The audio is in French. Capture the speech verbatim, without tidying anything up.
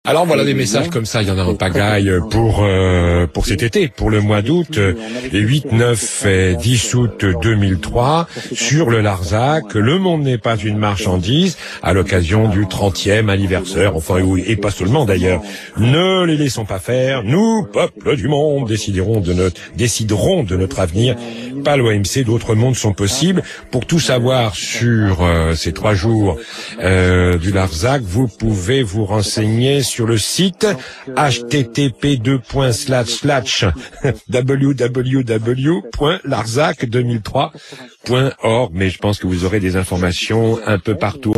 Alors voilà des messages comme ça, il y en a en pagaille pour euh, pour cet été, pour le mois d'août, les huit, neuf et dix août deux mille trois, sur le Larzac. Le monde n'est pas une marchandise, à l'occasion du trentième anniversaire, enfin oui, et pas seulement d'ailleurs. Ne les laissons pas faire, nous, peuple du monde, déciderons de notre déciderons de notre avenir. Pas l'O M C, d'autres mondes sont possibles. Pour tout savoir sur euh, ces trois jours euh, du Larzac, vous pouvez vous renseigner sur le site h t t p deux points slash slash w w w point larzac deux mille trois point org. Mais je pense que vous aurez des informations un peu partout.